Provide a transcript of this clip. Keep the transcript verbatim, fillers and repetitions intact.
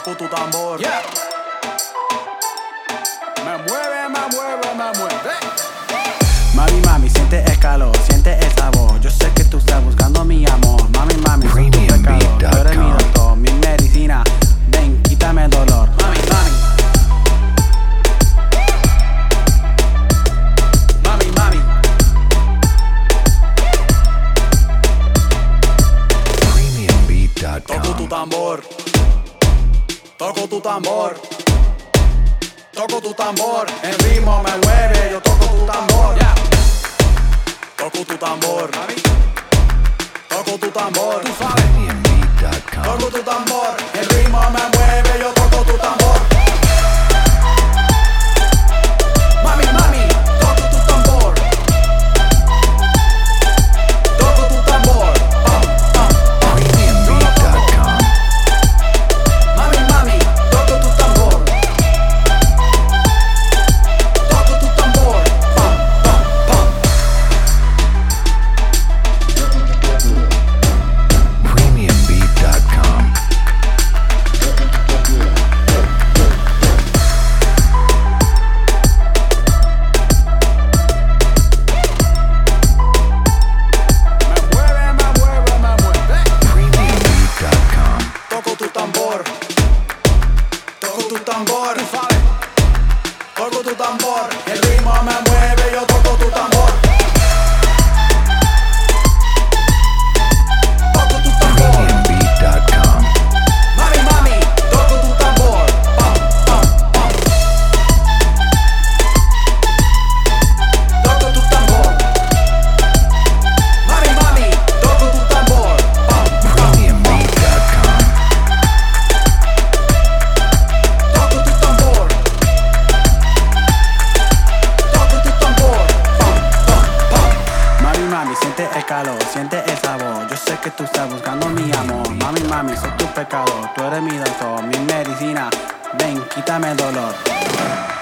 toco tu tambor. Yeah. Me mueve, me mueve, me mueve. Mami, mami, siente el calor, siente esa voz. Yo sé que tú estás buscando mi amor. Mami, mami, soy tu pecador. Tú eres mi doctor, mi medicina. Ven, quítame el dolor. Mami, mami. Mami, mami. premium beat dot Toco tu com. tambor. Toco tu tambor. Toco tu tambor. El ritmo me mueve. Yo toco tu tambor. Yeah. Toco tu tambor. Toco tu tambor. Tú sabes. premium beat dot com. Toco tu tambor. El ritmo me mueve. Yo toco tu tambor. Mami, mami. Toco tu tambor. Toco tu tambor. Oh, oh, oh. premium beat dot com. Mami, mami. Toco tu tambor. Toco tu tambor. Pam, pam, pam. premium beat dot com. Me mueve, me mueve, me mueve. premium beat dot com. Toco tu tambor. Toco tu tambor. Tú sabes. Toco tu tambor. El ritmo me mueve. Yo toco tu tambor. Toco tu tambor. premium beat dot com. Mami, mami. Toco tu tambor. Pam, pam, pam. Toco tu tambor. Mami, mami. Toco tu tambor. Pam, pam, premium pam. beat dot com. Toco tu tambor. Toco tu tambor. Pam, pam, pam. Mami, mami, siente el calor, siente esa voz. Yo sé que tú estás buscando mi amor. Mami, mami, soy tu pecador. Tú eres mi doctor, mi medicina. Ven, quítame el dolor.